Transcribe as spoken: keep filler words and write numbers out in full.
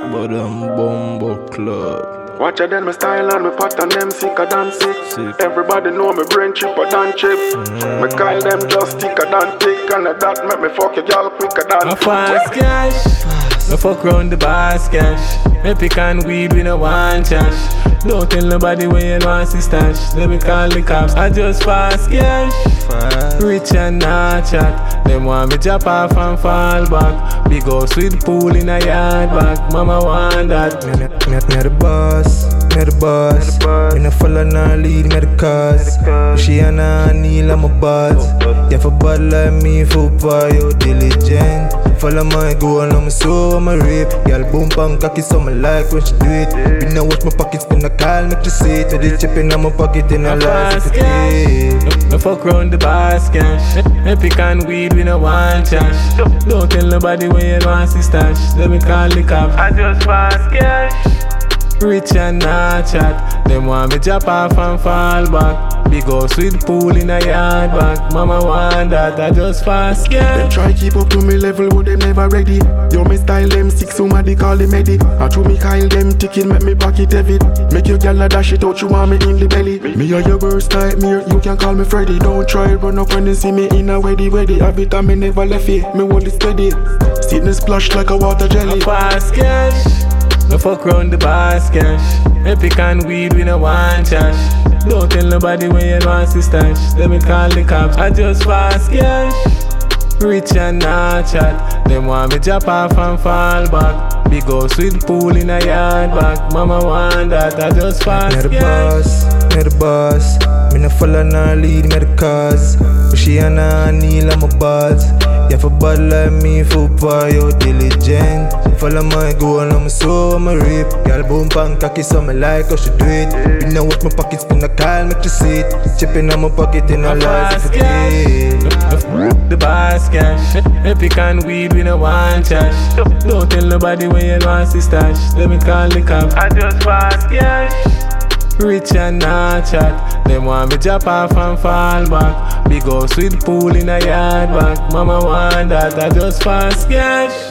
but I'm Bumbo Club. Watch out then my style and my pattern them sicker than sick. Sick. Everybody know me brain chipper than chip. Mm. Me call them just thicker than thick, and that make me fuck a girl quicker than I fast cash, I fuck round the bars cash. Me pick and weed, we no want cash. Don't tell nobody where you want to stash. Let me call the cops, I just fast cash. Fast. Rich and not chat. Them want me drop off and fall back. Big house with pool in a yard back. Mama want that. Me, me, me the boss, me the boss. Me no follow no lead, me the cause. She and I kneel, I'm a boss. Yeah, for bad like me, for boy, you diligent. Follow my goal, I'm a soul, I'm a rape. Girl boom bang cocky, so me like when she do it. Me no watch my pockets, spin a call, make you see it. With the chip in my pocket, in a life, if it I fuck round the bars cash. Me pick and weed, we no want cash. Don't tell nobody where you want to stash. Let me call the cops, I just fast cash. Rich and not chat. Them want me drop off and fall back. Big house with pool in a yard back. Mama want that, I just fast Them cash. try keep up to me level, but them never ready. Yo, me style them six, somebody call them Eddie. I threw me Kyle them ticket, make me pocket heavy. Make your gal a dash it out, you want me in the belly. Me are your worst nightmare, you can call me Freddy. Don't try run up when you see me in a weddy weddy. Have it and me never left it, me hold it steady. Sitting splash like a water jelly. Fast cash. I fuck round the bars cash. Me pick and weed, we no want cash. Don't tell nobody where you want to stash. Let me call the cops, I just fast cash. Rich and not chat. Them want me drop off and fall back. Big house with pool in a yard back. Mama want that, I just fast Me the cash. boss, me the boss. Me no follow no lead, me the cause. She and I kneel, I'm a boss. Yeah, for bad like me, for boy, you diligent. Follow my goal, I'm a soul, I'm a rape. Girl boom bang cocky, so me like how she do it. Me no watch my pockets, spin a call, make you see it. Chipping on my pocket in a life, if it The bars cash. Me pick and weed, we no want cash. Don't tell nobody where you want to stash. Let me call the cops, I just fast cash. Rich and not chat. Them want me drop off and fall back. Big house with pool in a yard back. Mama want that, I just fast cash.